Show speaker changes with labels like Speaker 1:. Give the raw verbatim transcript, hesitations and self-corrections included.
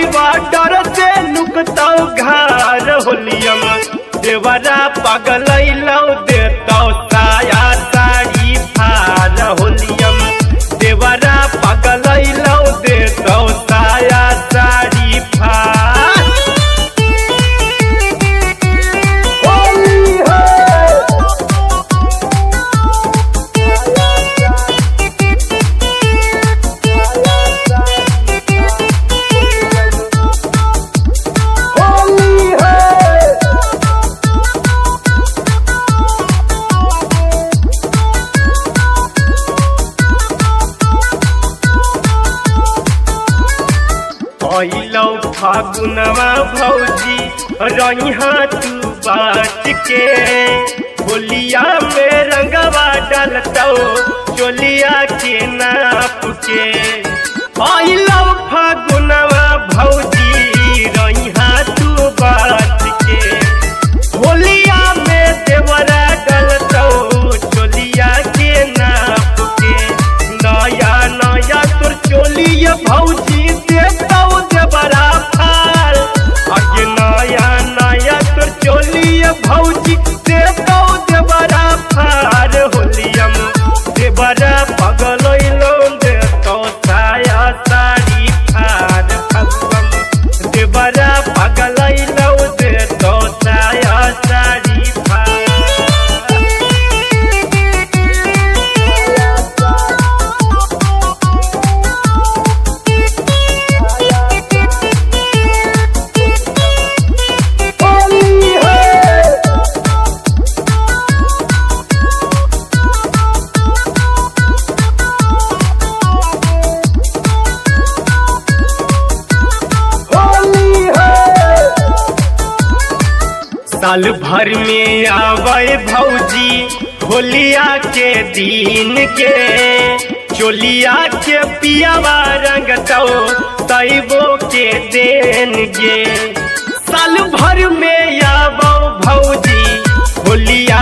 Speaker 1: जइबा डर से लुकतौ घर होलियम देवरा पगलैलौ देतौ साया साड़ी फार होलियम देवरा पगलैलौ देतौ साया साड़ी फार। अइलौ फागुनवा भौजी रहिहा तू बाट के होलिया में रंगवा डालतौ चोलिया के नाप के। अइलौ फागुनवा भौजी रहिहा तू बाट के होलिया में देवरा डालतौ चोलिया के नाप के। नया नया तोर चोलिया भौजी देतौ देवरा फार आगे नया नया तोर चोलिया भौजी देतौ देवरा फार होलियम देवरा पगलैलौ देतौ साया साड़ी फार फगुम देवरा पगलैलौ देतौ साया साड़ी फार। साल भर में आवे भौजी होलिया के दिन के चोलिया के पियावा रंगतौ तैबो के देन गे। साल भर में आवो भौजी होलिया